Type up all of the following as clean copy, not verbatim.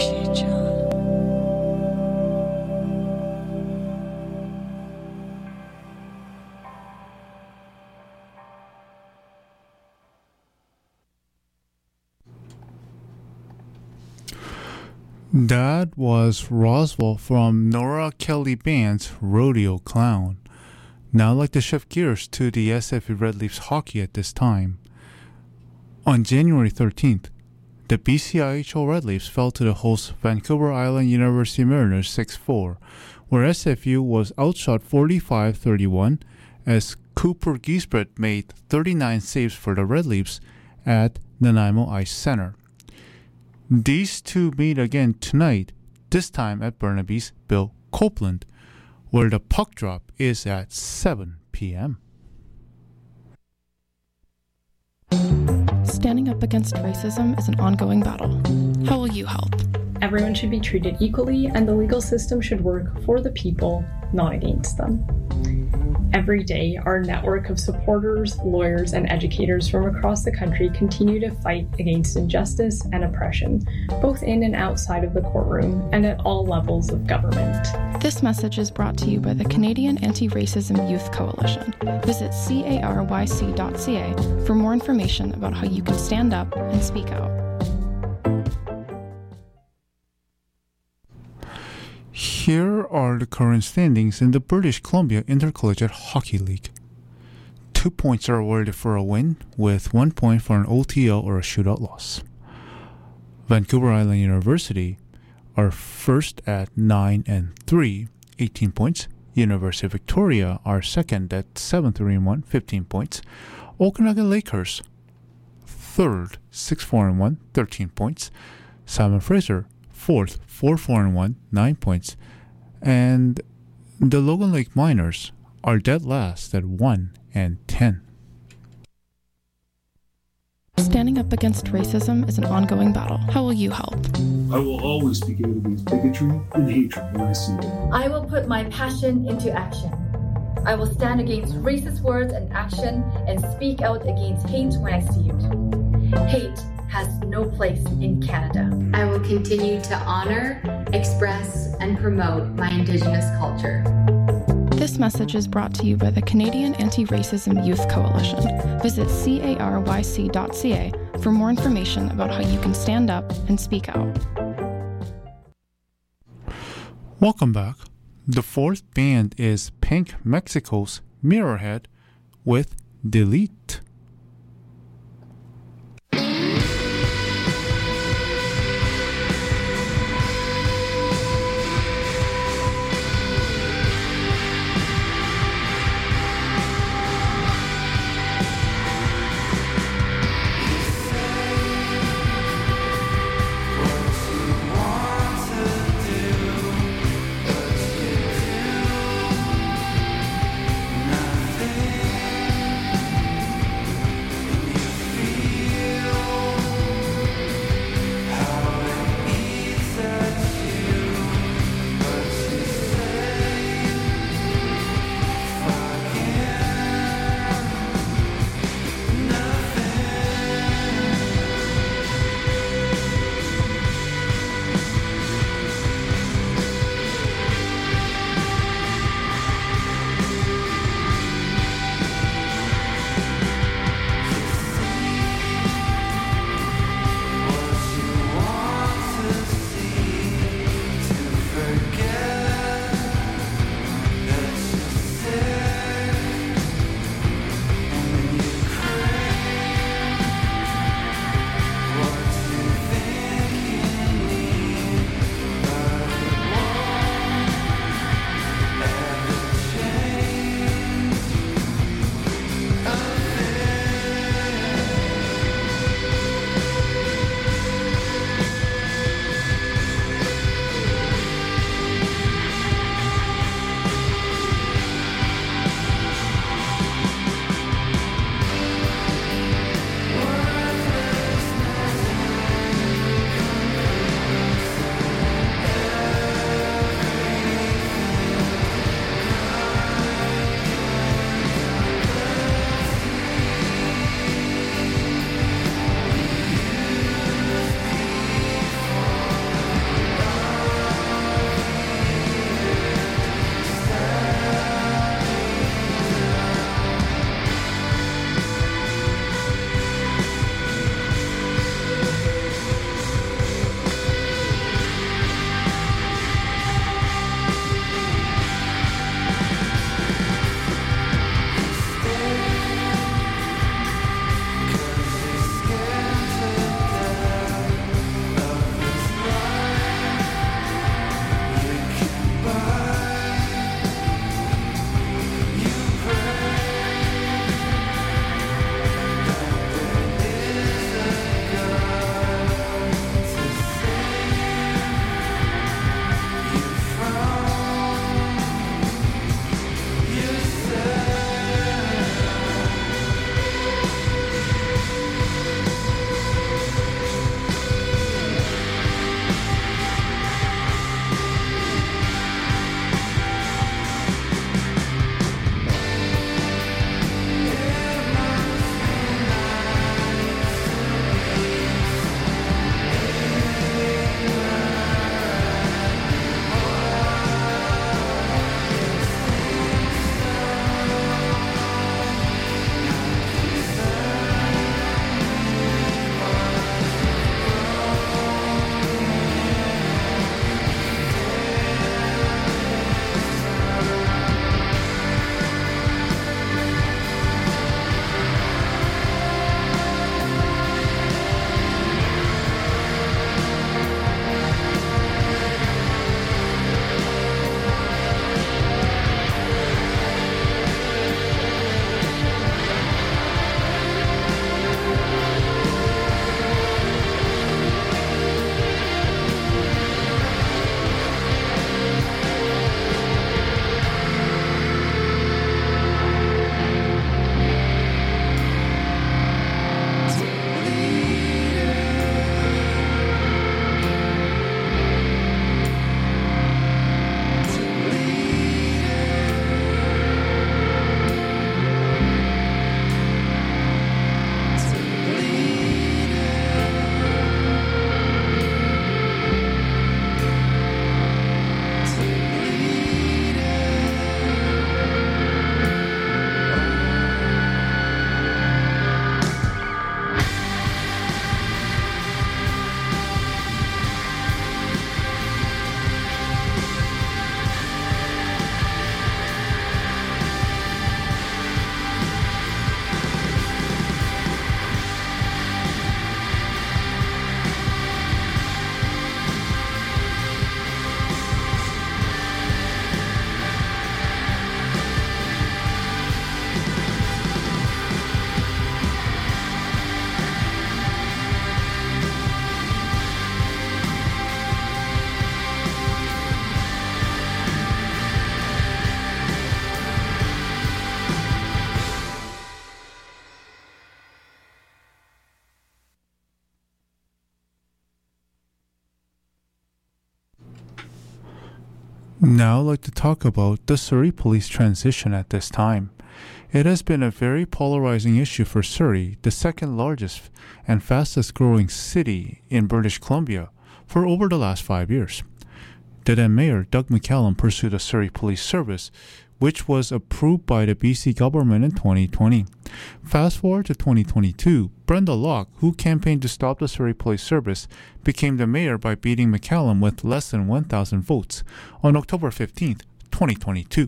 시작. That was Roswell from Nora Kelly Band's Rodeo Clown. Now I'd like to shift gears to the SFU Red Leafs hockey at this time. On January 13th, the BCIHL Red Leafs fell to the host Vancouver Island University Mariners 6-4, where SFU was outshot 45-31 as Cooper Giesbrecht made 39 saves for the Red Leafs at Nanaimo Ice Center. These two meet again tonight, this time at Burnaby's Bill Copeland, where the puck drop is at 7 p.m. Standing up against racism is an ongoing battle. How will you help? Everyone should be treated equally, and the legal system should work for the people, not against them. Every day, our network of supporters, lawyers, and educators from across the country continue to fight against injustice and oppression, both in and outside of the courtroom and at all levels of government. This message is brought to you by the Canadian Anti-Racism Youth Coalition. Visit caryc.ca for more information about how you can stand up and speak out. Here are the current standings in the British Columbia Intercollegiate Hockey League. 2 points are awarded for a win, with 1 point for an OTL or a shootout loss. Vancouver Island University are first at 9-3, 18 points. University of Victoria are second at 7-3-1, 15 points. Okanagan Lakers third, 6-4-1, 13 points. Simon Fraser fourth, 4-4-1, 9 points. And the Logan Lake Miners are dead last at 1-10. Standing up against racism is an ongoing battle. How will you help? I will always speak out against bigotry and hatred when I see it. I will put my passion into action. I will stand against racist words and action and speak out against hate when I see it. Hate has no place in Canada. I will continue to honor, express, and promote my Indigenous culture. This message is brought to you by the Canadian Anti-Racism Youth Coalition. Visit caryc.ca for more information about how you can stand up and speak out. Welcome back. The fourth band is Pink Mexico's Mirrorhead with Delete. Now I'd like to talk about the Surrey Police transition at this time. It has been a very polarizing issue for Surrey, the second largest and fastest growing city in British Columbia, for over the last 5 years. The then Mayor, Doug McCallum, pursued a Surrey Police Service, which was approved by the BC government in 2020. Fast forward to 2022, Brenda Locke, who campaigned to stop the Surrey Police Service, became the mayor by beating McCallum with less than 1,000 votes on October 15, 2022.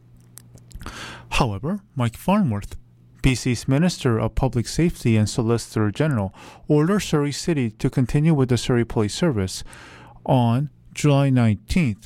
However, Mike Farnworth, BC's Minister of Public Safety and Solicitor General, ordered Surrey City to continue with the Surrey Police Service on July 19,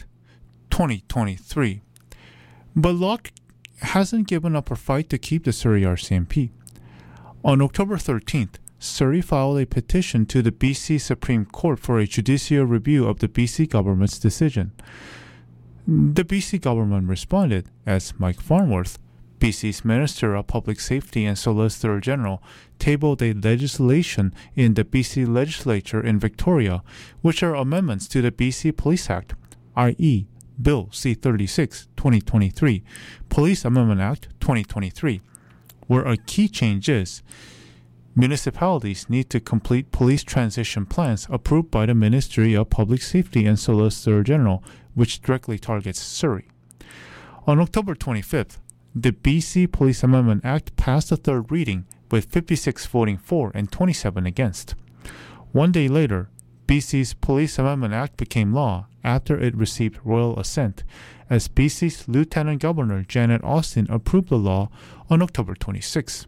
2023. But Locke hasn't given up her fight to keep the Surrey RCMP. On October 13th, Surrey filed a petition to the BC Supreme Court for a judicial review of the BC government's decision. The BC government responded as Mike Farnworth, BC's Minister of Public Safety and Solicitor General, tabled a legislation in the BC Legislature in Victoria, which are amendments to the BC Police Act, i.e., Bill C-36, 2023, Police Amendment Act 2023, where a key change is municipalities need to complete police transition plans approved by the Ministry of Public Safety and Solicitor General, which directly targets Surrey. On October 25th, the BC Police Amendment Act passed a third reading with 56 voting for and 27 against. 1 day later, BC's Police Amendment Act became law after it received royal assent, as BC's Lieutenant Governor Janet Austin approved the law on October 26.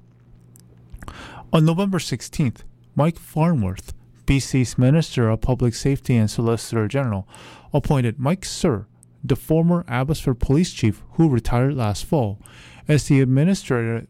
On November 16th, Mike Farnworth, BC's Minister of Public Safety and Solicitor General, appointed Mike Surr, the former Abbotsford Police Chief who retired last fall, as the administrator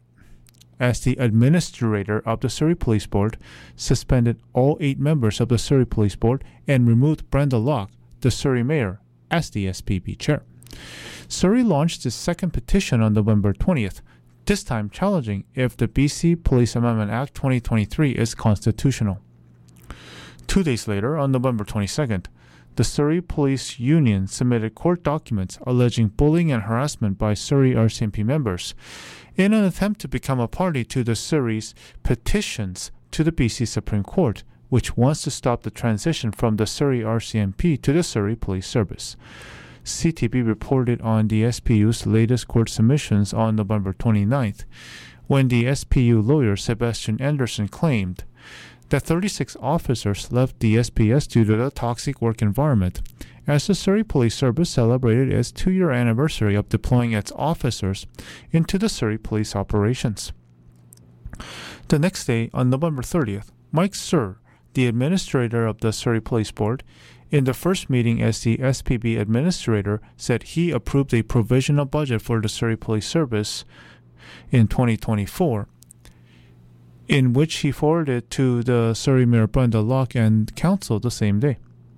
of the Surrey Police Board, suspended all 8 members of the Surrey Police Board, and removed Brenda Locke, the Surrey Mayor, as the SPB Chair. Surrey launched its second petition on November 20th, this time challenging if the BC Police Amendment Act 2023 is constitutional. 2 days later, on November 22nd, the Surrey Police Union submitted court documents alleging bullying and harassment by Surrey RCMP members in an attempt to become a party to the Surrey's petitions to the BC Supreme Court, which wants to stop the transition from the Surrey RCMP to the Surrey Police Service. CTV reported on the SPU's latest court submissions on November 29th, when the SPU lawyer Sebastian Anderson claimed that 36 officers left the SPS due to the toxic work environment, as the Surrey Police Service celebrated its 2-year anniversary of deploying its officers into the Surrey police operations. The next day, on November 30th, Mike Surr, the administrator of the Surrey Police Board, in the first meeting as the SPB administrator, said he approved a provisional budget for the Surrey Police Service in 2024, in which he forwarded to the Surrey Mayor Brenda Locke and Council the same day.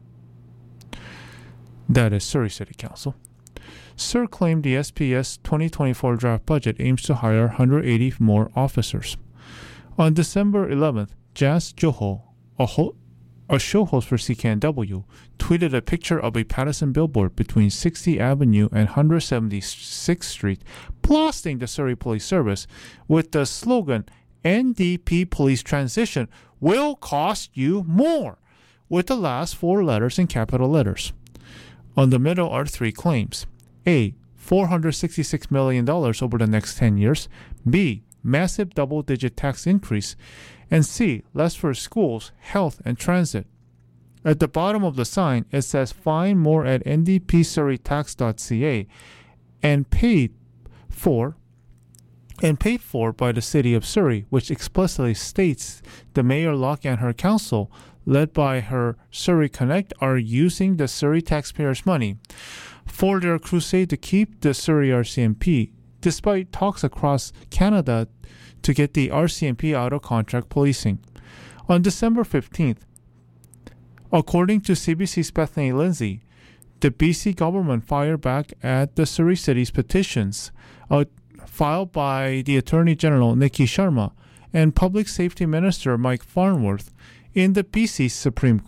That is Surrey City Council. Surr claimed the SPS 2024 draft budget aims to hire 180 more officers. On December 11th, Jazz Joho, a show host for CKNW, tweeted a picture of a Patterson billboard between 60th Avenue and 176th Street, blasting the Surrey Police Service with the slogan, "NDP police transition will cost you more," with the last 4 letters in capital letters. On the middle are 3 claims. A. $466 million over the next 10 years. B. Massive double-digit tax increase. And C. Less for schools, health, and transit. At the bottom of the sign, it says find more at ndpsurreytax.ca and paid for by the City of Surrey, which explicitly states the Mayor Locke and her council, led by her Surrey Connect, are using the Surrey taxpayers' money for their crusade to keep the Surrey RCMP, despite talks across Canada to get the RCMP out of contract policing. On December 15th, according to CBC's Bethany Lindsay, the BC government fired back at the Surrey City's petitions filed by the Attorney General Nikki Sharma and Public Safety Minister Mike Farnworth in the BC Supreme Court,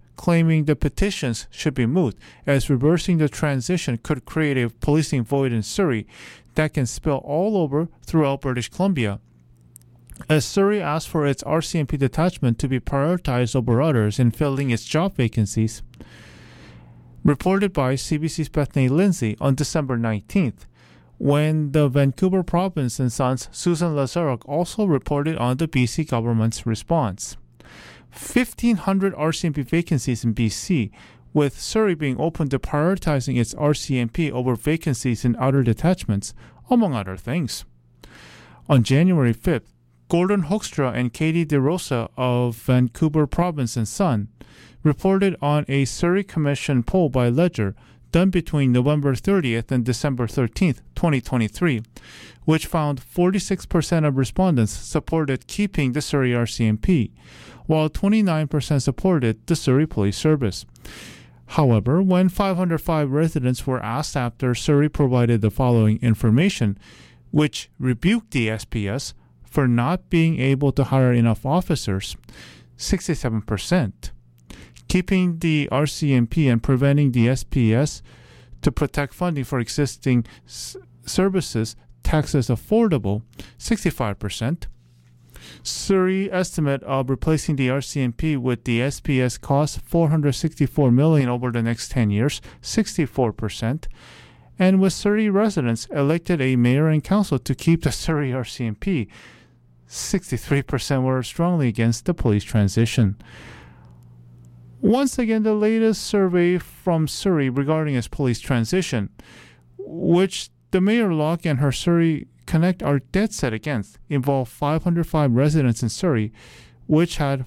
claiming the petitions should be moot, as reversing the transition could create a policing void in Surrey that can spill all over throughout British Columbia. As Surrey asked for its RCMP detachment to be prioritized over others in filling its job vacancies. Reported by CBC's Bethany Lindsay on December 19th, when the Vancouver Province and Sons' Susan Lazaruk also reported on the BC government's response. 1,500 RCMP vacancies in BC, with Surrey being open to prioritizing its RCMP over vacancies in other detachments, among other things. On January 5th, Gordon Hoekstra and Katie DeRosa of Vancouver Province and Sun reported on a Surrey Commission poll by Ledger done between November 30th and December 13th, 2023, which found 46% of respondents supported keeping the Surrey RCMP, while 29% supported the Surrey Police Service. However, when 505 residents were asked after Surrey provided the following information, which rebuked the SPS for not being able to hire enough officers, 67%. Keeping the RCMP and preventing the SPS to protect funding for existing services taxes affordable, 65%. Surrey estimate of replacing the RCMP with the SPS costs $464 million over the next 10 years, 64%. And with Surrey residents elected a mayor and council to keep the Surrey RCMP, 63% were strongly against the police transition. Once again, the latest survey from Surrey regarding its police transition, which the Mayor Locke and her Surrey Connect are dead set against, involved 505 residents in Surrey, which had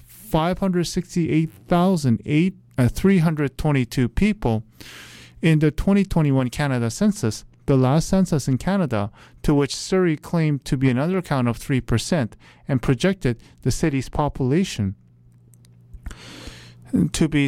568,322 people in the 2021 Canada Census, the last census in Canada, to which Surrey claimed to be an undercount of 3% and projected the city's population to be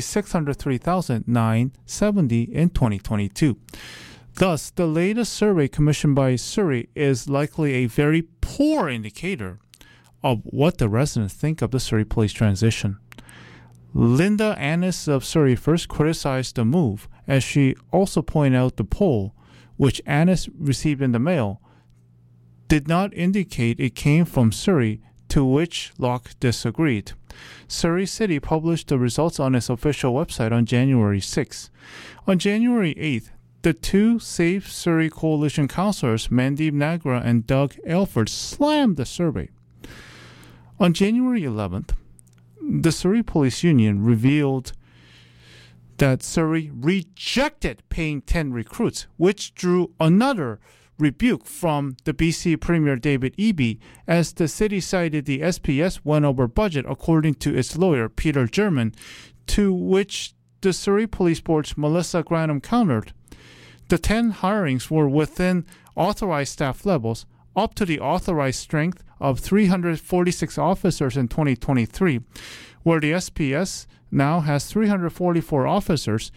603,970 in 2022. Thus, the latest survey commissioned by Surrey is likely a very poor indicator of what the residents think of the Surrey police transition. Linda Annis of Surrey First criticized the move, as she also pointed out the poll, which Annis received in the mail, did not indicate it came from Surrey, to which Locke disagreed. Surrey City published the results on its official website on January 6. On January 8th, the two Save Surrey Coalition councillors, Mandeep Nagra and Doug Elford, slammed the survey. On January 11th, the Surrey Police Union revealed that Surrey rejected paying 10 recruits, which drew another rebuke from the BC Premier David Eby, as the city cited the SPS went over budget according to its lawyer Peter German, to which the Surrey Police Board's Melissa Granum countered. The 10 hirings were within authorized staff levels, up to the authorized strength of 346 officers in 2023, where the SPS now has 344 officers,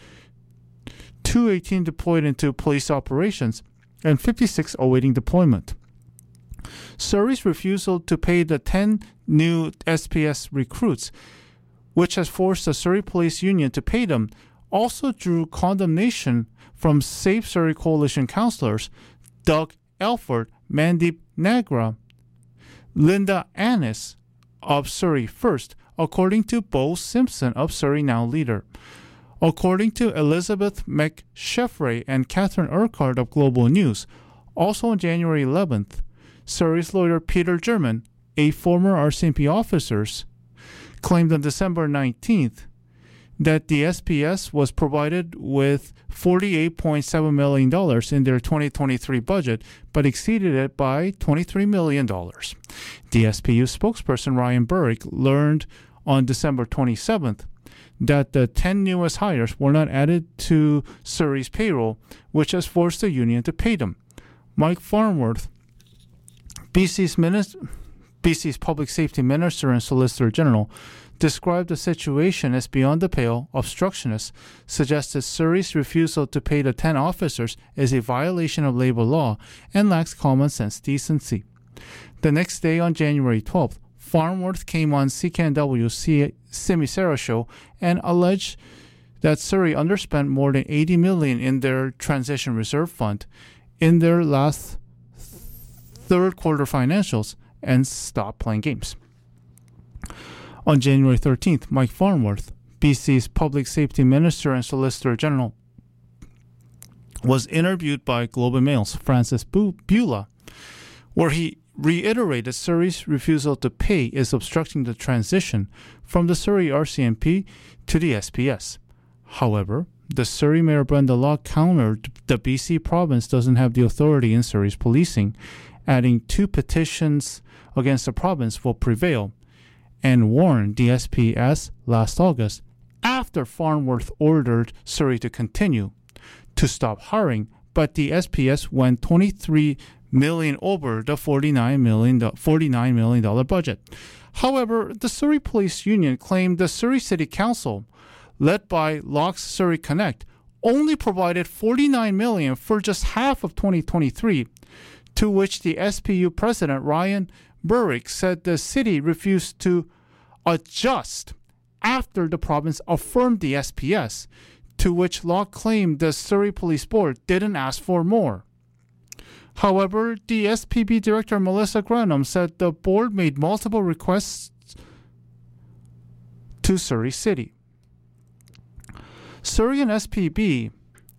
218 deployed into police operations, and 56 awaiting deployment. Surrey's refusal to pay the 10 new SPS recruits, which has forced the Surrey Police Union to pay them, also drew condemnation from Save Surrey Coalition councillors Doug Elford, Mandeep Nagra, Linda Annis of Surrey First, according to Bo Simpson of Surrey Now Leader. According to Elizabeth McSheffray and Catherine Urquhart of Global News, also on January 11th, Surrey's lawyer Peter German, a former RCMP officer, claimed on December 19th that the SPS was provided with $48.7 million in their 2023 budget, but exceeded it by $23 million. The SPU spokesperson Ryan Burrick learned on December 27th that the 10 newest hires were not added to Surrey's payroll, which has forced the union to pay them. Mike Farnworth, BC's Public Safety Minister and Solicitor General, described the situation as beyond the pale, obstructionist, suggested Surrey's refusal to pay the 10 officers is a violation of labor law and lacks common sense decency. The next day, on January 12th, Farnworth came on CKNW Simi Sarah show and alleged that Surrey underspent more than $80 million in their transition reserve fund in their last third quarter financials and stopped playing games. On January 13th, Mike Farnworth, BC's Public Safety Minister and Solicitor General, was interviewed by Globe and Mail's Francis Bula, where he reiterated Surrey's refusal to pay is obstructing the transition from the Surrey RCMP to the SPS. However, the Surrey Mayor Brenda Locke countered the BC province doesn't have the authority in Surrey's policing, adding 2 petitions against the province will prevail, and warned the SPS last August, after Farnworth ordered Surrey to continue, to stop hiring, but the SPS went $23 million over the $49 million budget. However, the Surrey Police Union claimed the Surrey City Council, led by Locke's Surrey Connect, only provided $49 million for just half of 2023, to which the SPU president Ryan Burrick said the city refused to adjust after the province affirmed the SPS, to which Locke claimed the Surrey Police Board didn't ask for more. However, the SPB director Melissa Granum said the board made multiple requests to Surrey City. Surrey and SPB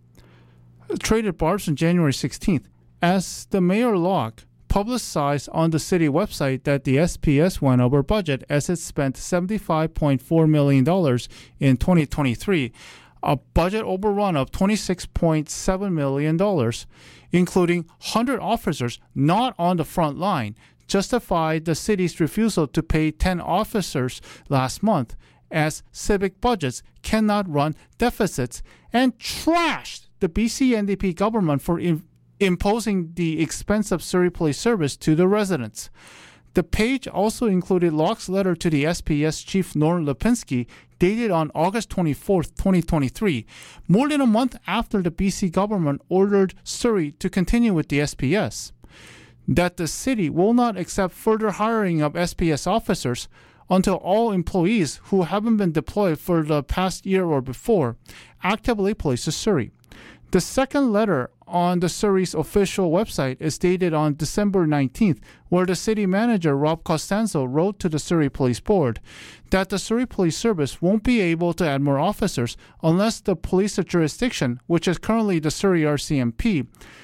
traded barbs on January 16th as the Mayor Locke publicized on the city website that the SPS went over budget as it spent $75.4 million in 2023, a budget overrun of $26.7 million, including 100 officers not on the front line, justified the city's refusal to pay 10 officers last month, as civic budgets cannot run deficits, and trashed the BC NDP government for imposing the expense of Surrey Police Service to the residents. The page also included Locke's letter to the SPS chief Norm Lipinski, dated on August 24, 2023, more than a month after the BC government ordered Surrey to continue with the SPS, that the city will not accept further hiring of SPS officers until all employees who haven't been deployed for the past year or before actively places Surrey. The second letter on the Surrey's official website is dated on December 19th, where the city manager, Rob Costanzo, wrote to the Surrey Police Board that the Surrey Police Service won't be able to add more officers unless the police of jurisdiction, which is currently the Surrey RCMP,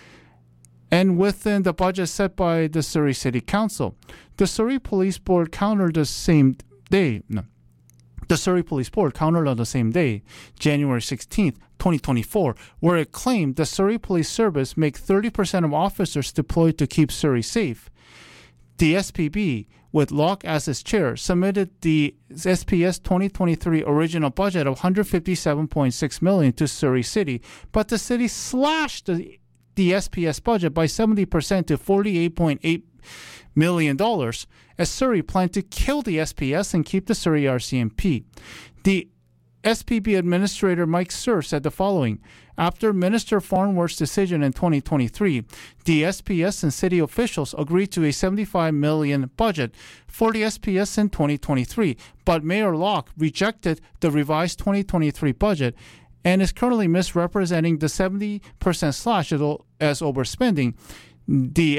and within the budget set by the Surrey City Council. The Surrey Police Board countered the same day. The Surrey Police Board countered on the same day, January 16th, 2024, where it claimed the Surrey Police Service make 30% of officers deployed to keep Surrey safe. The SPB, with Locke as its chair, submitted the SPS 2023 original budget of $157.6 million to Surrey City, but the city slashed the SPS budget by 70% to $48.8 million, as Surrey planned to kill the SPS and keep the Surrey RCMP. The SPB Administrator Mike Sir said the following: after Minister Farnworth's decision in 2023, the SPS and city officials agreed to a $75 million budget for the SPS in 2023, but Mayor Locke rejected the revised 2023 budget and is currently misrepresenting the 70% slash as overspending. The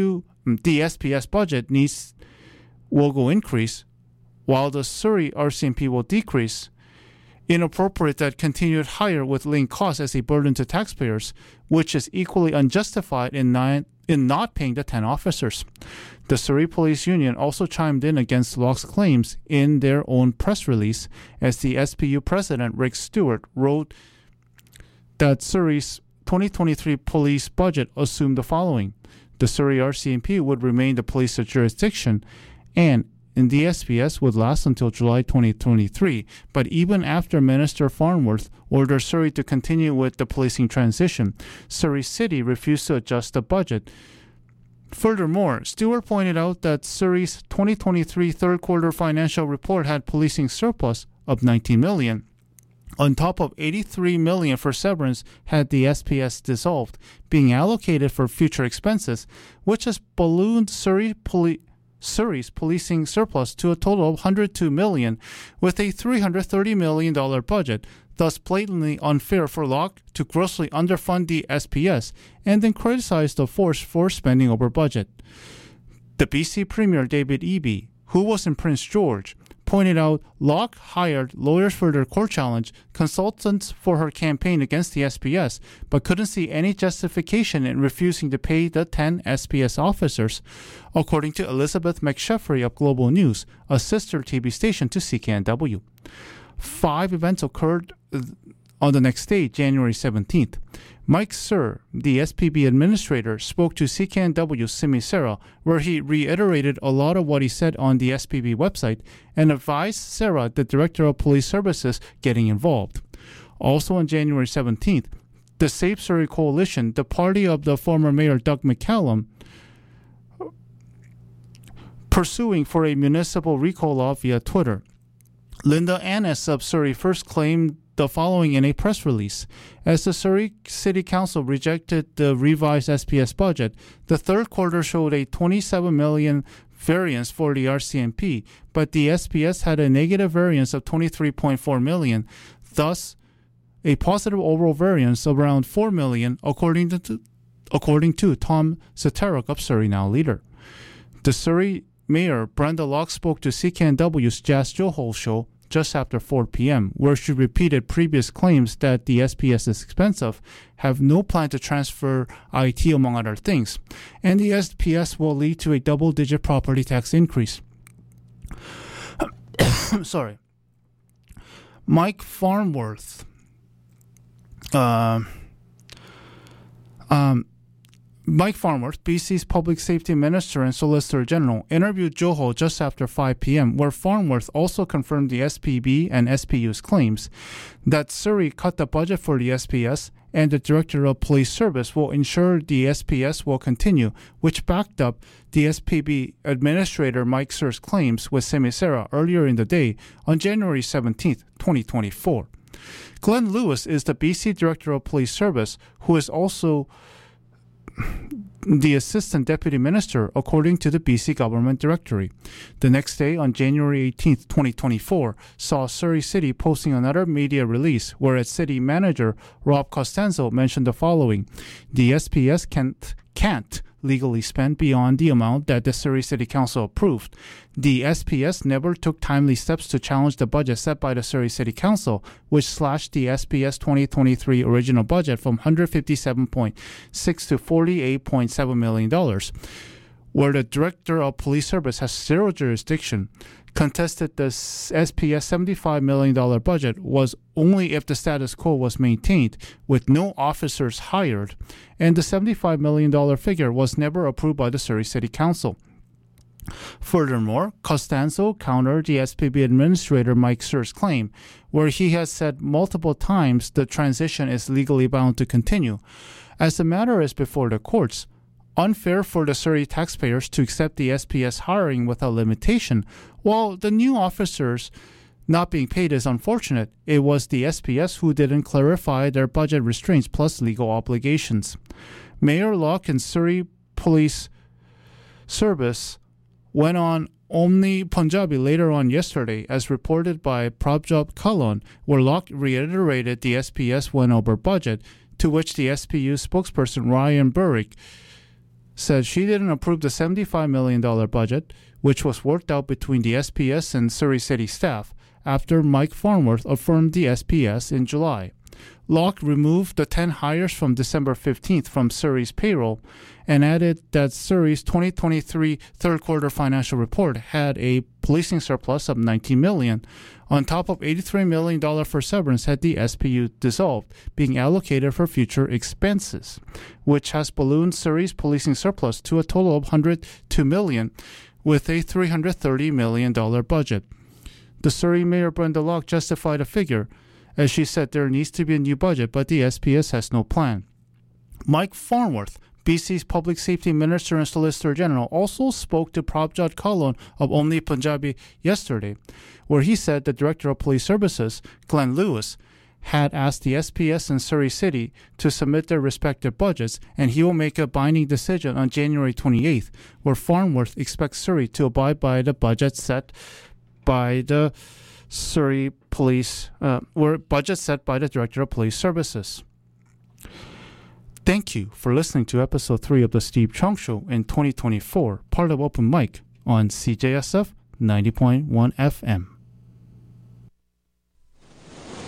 SPS budget will increase, while the Surrey RCMP will decrease. Inappropriate that continued higher with linked costs as a burden to taxpayers, which is equally unjustified in not paying the 10 officers. The Surrey Police Union also chimed in against Locke's claims in their own press release, as the SPU president Rick Stewart wrote that Surrey's 2023 police budget assumed the following: the Surrey RCMP would remain the police of jurisdiction, and the SPS would last until July 2023. But even after Minister Farnworth ordered Surrey to continue with the policing transition, Surrey City refused to adjust the budget. Furthermore, Stewart pointed out that Surrey's 2023 third quarter financial report had policing surplus of $19 million, on top of $83 million for severance had the SPS dissolved, being allocated for future expenses, which has ballooned Surrey Surrey's policing surplus to a total of $102 million, with a $330 million budget, thus blatantly unfair for Locke to grossly underfund the SPS and then criticize the force for spending over budget. The BC Premier David Eby, who was in Prince George, pointed out Locke hired lawyers for their court challenge, consultants for her campaign against the SPS, but couldn't see any justification in refusing to pay the 10 SPS officers, according to Elizabeth McSheffrey of Global News, a sister TV station to CKNW. 5 events occurred on the next day, January 17th. Mike Sir, the SPB administrator, spoke to CKNW's Simi Sarah, where he reiterated a lot of what he said on the SPB website and advised Sarah, the director of police services, getting involved. Also on January 17th, the Save Surrey Coalition, the party of the former mayor Doug McCallum, pursuing for a municipal recall law via Twitter. Linda Annis of Surrey first claimed the following in a press release. As the Surrey City Council rejected the revised SPS budget, the third quarter showed a $27 million variance for the RCMP, but the SPS had a negative variance of $23.4 million, thus a positive overall variance of around $4 million, according to Tom Zetaruk of Surrey Now Leader. The Surrey Mayor Brenda Locke spoke to CKNW's Jazz Johol show just after 4 p.m., where she repeated previous claims that the SPS is expensive, have no plan to transfer IT among other things, and the SPS will lead to a double-digit property tax increase. Sorry. Mike Farnworth. Mike Farnworth, BC's Public Safety Minister and Solicitor General, interviewed Johol just after 5 p.m., where Farnworth also confirmed the SPB and SPU's claims that Surrey cut the budget for the SPS and the Director of Police Service will ensure the SPS will continue, which backed up the SPB Administrator Mike Sir's claims with Simi Sarah earlier in the day on January 17, 2024. Glenn Lewis is the BC Director of Police Service, who is also the Assistant Deputy Minister, according to the BC Government Directory. The next day, on January 18, 2024, saw Surrey City posting another media release where its city manager, Rob Costanzo, mentioned the following. The SPS can't legally spend beyond the amount that the Surrey City Council approved. The SPS never took timely steps to challenge the budget set by the Surrey City Council, which slashed the SPS 2023 original budget from $157.6 to $48.7 million, where the Director of Police Service has zero jurisdiction. Contested the SPS $75 million budget was only if the status quo was maintained, with no officers hired, and the $75 million figure was never approved by the Surrey City Council. Furthermore, Costanzo countered the SPB Administrator Mike Sir's claim, where he has said multiple times the transition is legally bound to continue. As the matter is before the courts, unfair for the Surrey taxpayers to accept the SPS hiring without limitation, while the new officers not being paid is unfortunate. It was the SPS who didn't clarify their budget restraints plus legal obligations. Mayor Locke and Surrey Police Service went on Omni Punjabi later on yesterday, as reported by Prabjot Kahlon, where Locke reiterated the SPS went over budget, to which the SPU spokesperson Ryan Burrick said she didn't approve the $75 million budget, which was worked out between the SPS and Surrey City staff, after Mike Farnworth affirmed the SPS in July. Locke removed the 10 hires from December 15th from Surrey's payroll and added that Surrey's 2023 third quarter financial report had a policing surplus of $19 million, on top of $83 million for severance had the SPU dissolved, being allocated for future expenses, which has ballooned Surrey's policing surplus to a total of $102 million, with a $330 million budget. The Surrey Mayor Brenda Locke justified a figure, as she said there needs to be a new budget, but the SPS has no plan. Mike Farnworth, BC's Public Safety Minister and Solicitor General, also spoke to Prabjot Kahlon of Omni Punjabi yesterday, where he said the Director of Police Services, Glenn Lewis, had asked the SPS and Surrey City to submit their respective budgets, and he will make a binding decision on January 28th, where Farnworth expects Surrey to abide by the budget set by the Surrey Police, budget set by the Director of Police Services. Thank you for listening to episode 3 of the Steve Chong Show in 2024, part of Open Mic on CJSF 90.1 FM.